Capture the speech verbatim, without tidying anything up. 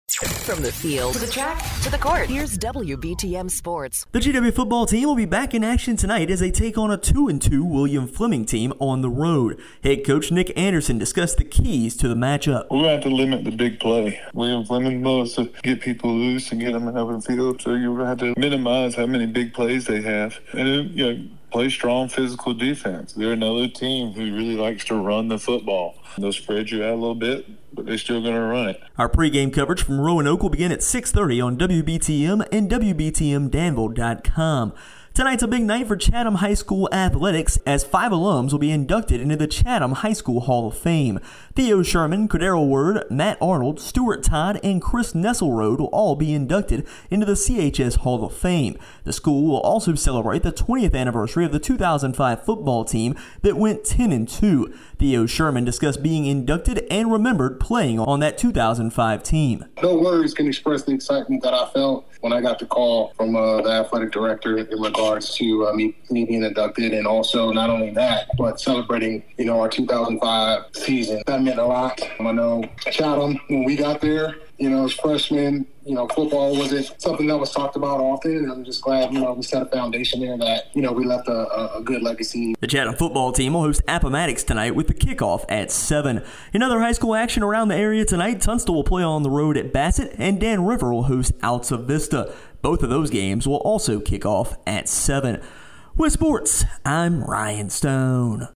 From the field to the track to the court, here's W B T M Sports. The G W football team will be back in action tonight as they take on a two and two William Fleming team on the road. Head coach Nick Anderson discussed the keys to the matchup. We're going to have to limit the big play. William Fleming loves to get people loose and get them in the open field, so you're going to have to minimize how many big plays they have. And then, you know, play strong physical defense. They're another team who really likes to run the football. They'll spread you out a little bit, but they're still going to run it. Our pregame coverage from Roanoke will begin at six thirty on W B T M and W B T M Danville dot com. Tonight's a big night for Chatham High School athletics as five alums will be inducted into the Chatham High School Hall of Fame. Theo Sherman, Cordero Word, Matt Arnold, Stuart Todd, and Chris Nesselrode will all be inducted into the C H S Hall of Fame. The school will also celebrate the twentieth anniversary of the two thousand five football team that went ten and two. Theo Sherman discussed being inducted and remembered playing on that two thousand five team. No words can express the excitement that I felt when I got the call from uh, the athletic director in regards to uh, me, me being inducted, and also not only that, but celebrating, you know, our two thousand five season. That meant a lot. I know Chatham, when we got there, you know, as freshmen, you know, football wasn't something that was talked about often, and I'm just glad, you know, we set a foundation there that, you know, we left a, a good legacy. The Chatham football team will host Appomattox tonight with the kickoff at seven. In other high school action around the area tonight, Tunstall will play on the road at Bassett, and Dan River will host Alta Vista. Both of those games will also kick off at seven. With sports, I'm Ryan Stone.